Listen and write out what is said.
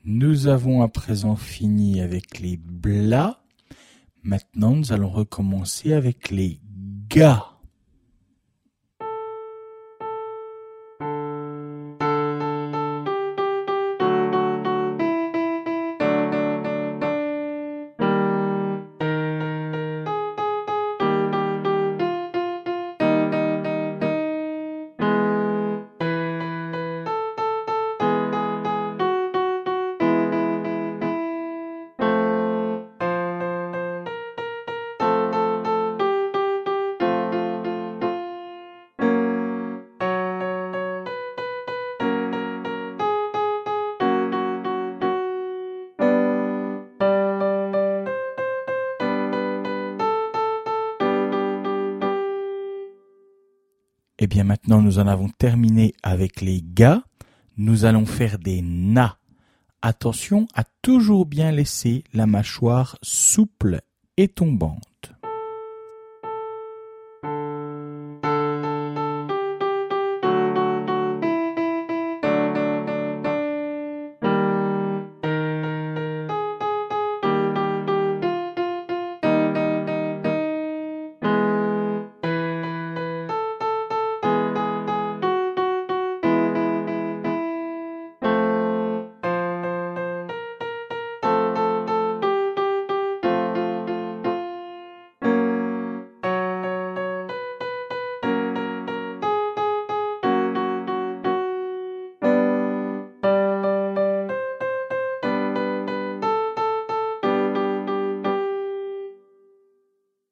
Nous avons à présent fini avec les blas. Maintenant, nous allons recommencer avec les ga. Eh bien maintenant nous en avons terminé avec les ga. Nous allons faire des na. Attention à toujours bien laisser la mâchoire souple et tombante.